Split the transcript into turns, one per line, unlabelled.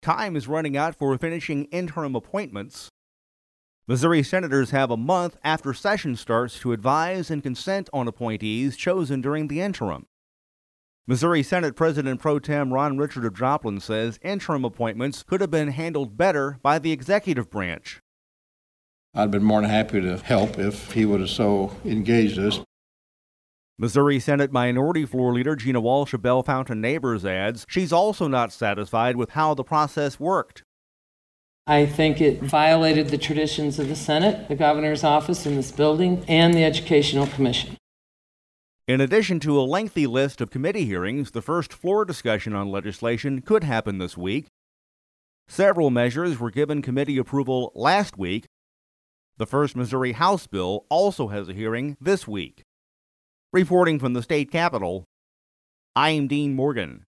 Time is running out for finishing interim appointments. Missouri senators have a month after session starts to advise and consent on appointees chosen during the interim. Missouri Senate President Pro Tem Ron Richard of Joplin says interim appointments could have been handled better by the executive branch.
I'd been more than happy to help if he would have so engaged us.
Missouri Senate Minority Floor Leader Gina Walsh of Bellefontaine Neighbors adds she's also not satisfied with how the process worked.
I think it violated the traditions of the Senate, the governor's office in this building, and the Educational Commission.
In addition to a lengthy list of committee hearings, the first floor discussion on legislation could happen this week. Several measures were given committee approval last week. The first Missouri House bill also has a hearing this week. Reporting from the state capitol, I'm Dean Morgan.